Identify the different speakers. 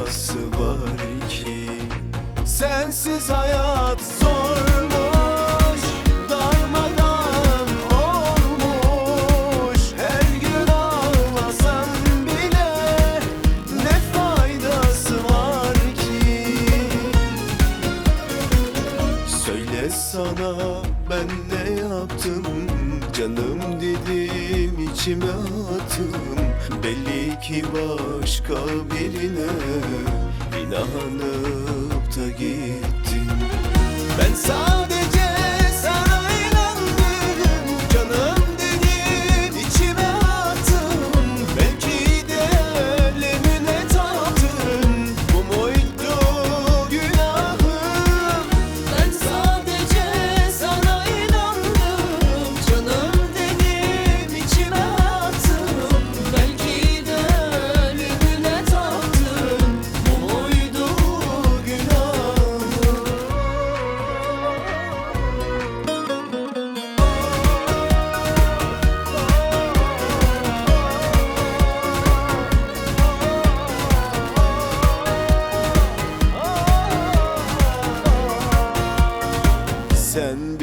Speaker 1: faydası var ki? Sensiz hayat zormuş, darmadan olmuş. Her gün ağlasan bile ne faydası var ki? Söyle sana ben ne yaptım, canım dedim içime attım. Belli ki başka birine inanıp da gittin. Ben sadece sana inandım, canım dedim içime attım. Belki de ölümüne taptın, bu muydu günahım? Ben sadece sana inandım, canım dedim içime attım. Belki de ölümüne taptın, bu muydu günahım? Sen